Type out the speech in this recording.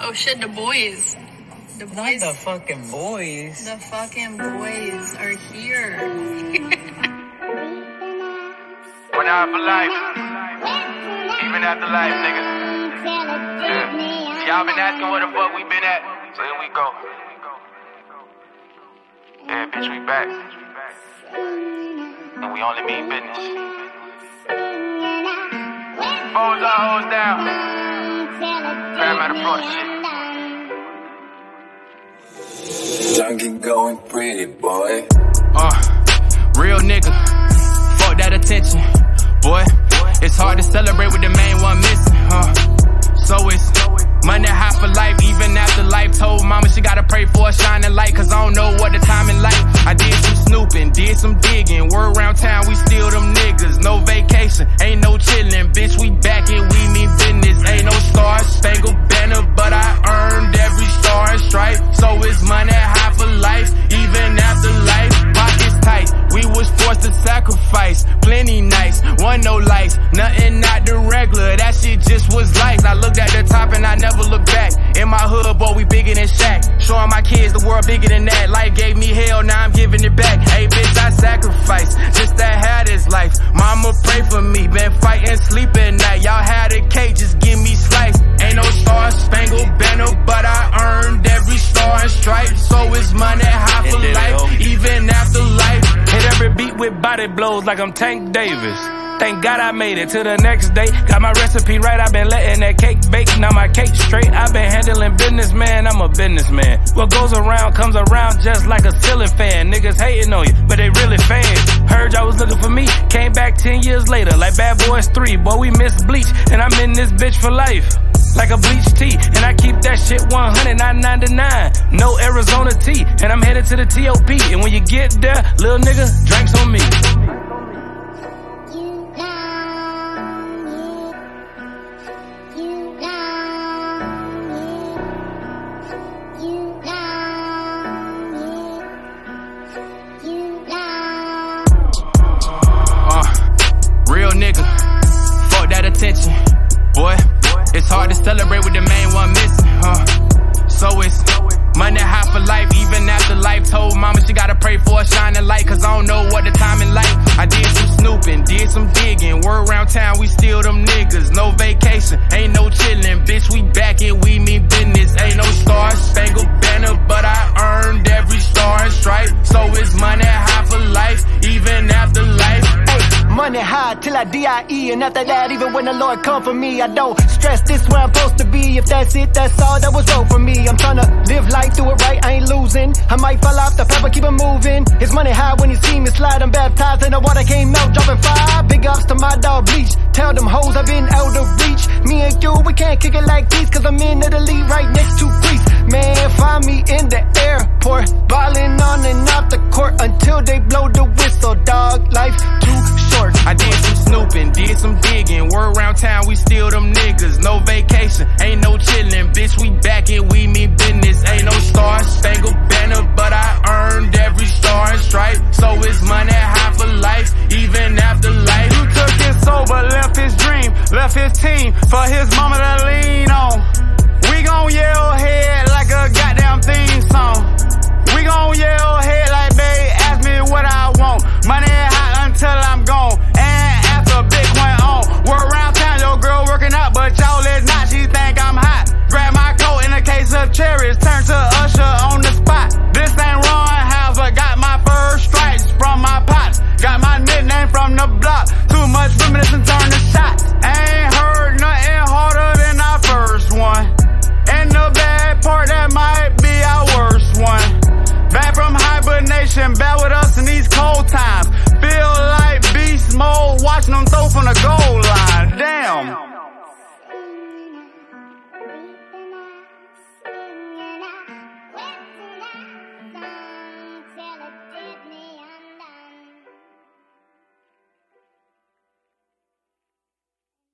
Oh shit, the boys. The boys. Not the fucking boys. The fucking boys are here. We're out for life. Even after life, nigga. Yeah. Y'all been asking where the fuck we been at. So here we go. Yeah, bitch, we back. And we only mean business. Foes our hoes down. Parramatta, Florida shit. Junkie going pretty, boy. Real nigga. Fuck that attention, boy. It's hard to celebrate with the main one missing, So it's money high for life, even after life. Told mama she gotta pray for a shining light, cause I don't know what the time in life. I did some snooping, did some digging. Word around town, we still them niggas. No vacation, ain't no chillin'. Bitch, we back and we mean business. Ain't no star spangled banner, but I earned every star and stripe. So it's money high for life, even after life. Pockets tight, we was forced to sacrifice. Plenty nights, one no lights, nothing not the regular. That shit just was life. I looked at the top and I never looked back. In my hood, boy, we bigger than Shaq. Showing my kids the world bigger than that. Life gave me hell, now I'm giving it back. Hey, bitch, I sacrificed just to have this life. Mama pray for me, been fighting, sleep at night. Y'all had a cake, just give me slice. Ain't no star spangled banner, but I earned every star and stripe. So it's money high for life, even after life. Hit every beat with body blows like I'm Tank Davis. Thank God I made it to the next day. Got my recipe right, I've been letting that cake bake. Now my cake straight, I've been handling business, man, I'm a businessman. What goes around comes around just like a ceiling fan. Niggas hating on you, but they really fans. Heard y'all was looking for me, came back 10 years later like Bad Boys 3. Boy, we missed bleach, and I'm in this bitch for life. Like a bleach tee, and I keep that shit 100, not 99. No Arizona tea, and I'm headed to the TOP. And when you get there, little nigga, drinks on me. Real nigga, fuck that attention, boy. It's hard to celebrate with the main one missing, So it's money high for life, even after life. Told mama she gotta pray for a shining light, cause I don't know what the time in life. I did some snooping, did some digging. Word around town, we still them niggas. No vacation, ain't no chillin'. Bitch, we back and we mean business. Ain't no star spangled banner, but I earned every star and stripe. So it's money high for life, even after life. Money high till I die, and after that, even when the Lord come for me, I don't stress this where I'm supposed to be. If that's it, that's all that was wrote for me. I'm tryna live life, do it right, I ain't losing. I might fall off the path, but keep it moving. It's money high when you see me slide. I'm baptized in the water, can't melt, dropping fire. Big ups to my dog Bleach. Tell them hoes I've been out of reach. Me and you, we can't kick it like these, cause I'm in the lead right next to Greece. Man, find me in the airport, ballin' on and off the court until they blow the whistle. Dog, life too short. I did some snooping, did some digging. Word around town, we still them niggas. No vacation, ain't no chillin'.